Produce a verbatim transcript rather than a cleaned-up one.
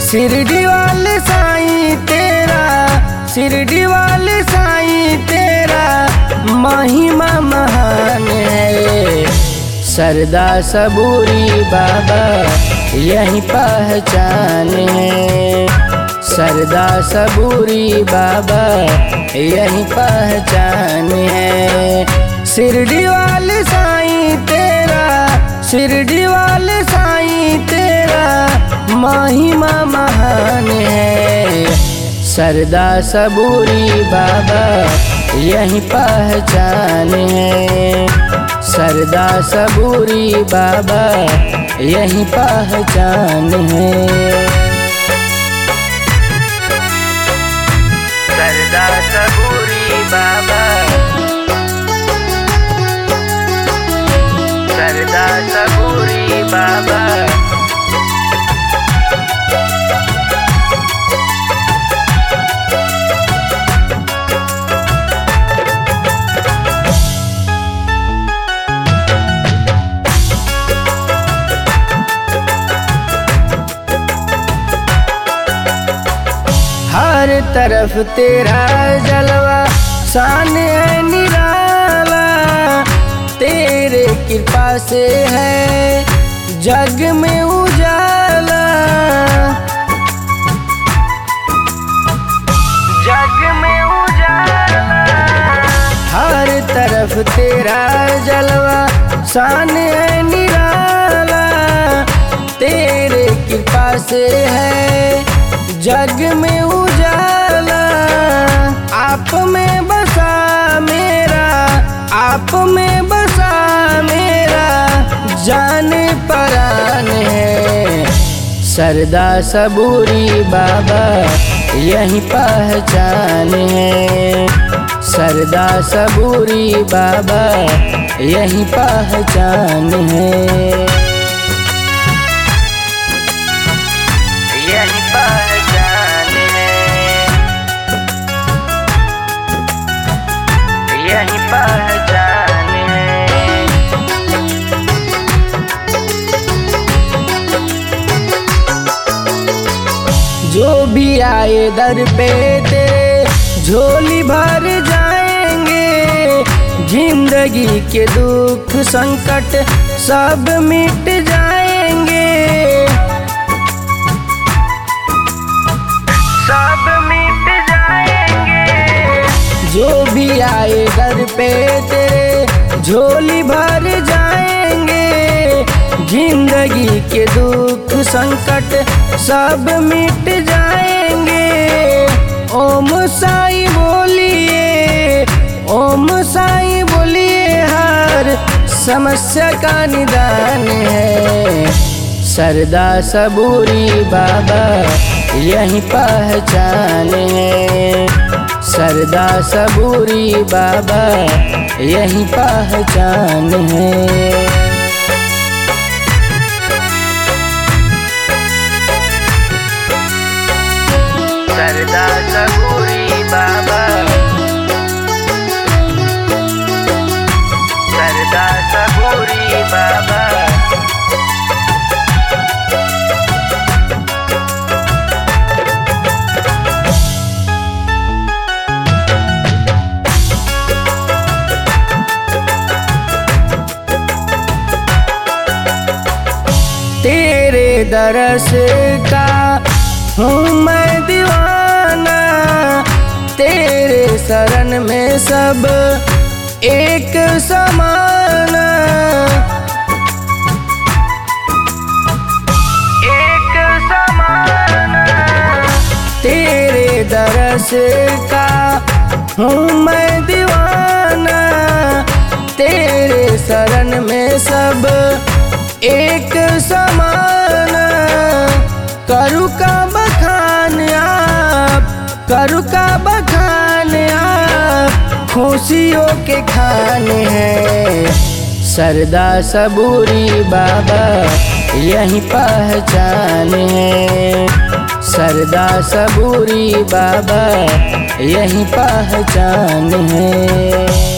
शिरडी वाले साईं तेरा, शिरडी वाले साईं तेरा महिमा महान है। सरदा सबूरी बाबा यही पहचान है। सरदा सबूरी बाबा यही पहचान है। शिरडी वाले साईं तेरा, शिरडी वाले साईं तेरा महिमा महान है। सरदा सबूरी बाबा यही पहचान है। सरदा सबूरी बाबा यही पहचान है। सरदा सबूरी बाबा, सरदा सबूरी बाबा। हर तरफ तेरा जलवा शान है निराला। तेरे कृपा से है जग में उजाला, जग में उजाला। हर तरफ तेरा जलवा शान है निराला। तेरे कृपा से है जग में उजाला। आप में बसा मेरा, आप में बसा मेरा जान परान है। सरदा सबूरी बाबा यही पहचान है। सरदा सबूरी बाबा यही पहचान है। यही पहचान है, यही पहचान है। जो भी आए दर पे तेरे झोली भर जाएंगे। जिंदगी के दुख संकट सब मिट जाएंगे, सब मिट जाएंगे। जो भी आए दर पे तेरे झोली भर जाएंगे। जिंदगी के दुख संकट सब मिट जाएंगे। ओम साईं बोलिए, ओम साईं बोलिए हर समस्या का निदान है। सरदा सबूरी बाबा यही पहचान है। सरदा सबूरी बाबा यही पहचान है। सरदा सबूरी बाबा, सरदा सबूरी बाबा। तेरे दरस का हूँ मैं दीवाना। तेरे शरण में सब एक समान, एक समान। तेरे दरस का हूँ मैं दीवाना। तेरे शरण में सब एक समान। करू का बखान आप, करू का बखान आप खुशियों के खाने हैं। सरदा सबूरी बाबा यही पहचान है। सरदा सबूरी बाबा यही पहचान है।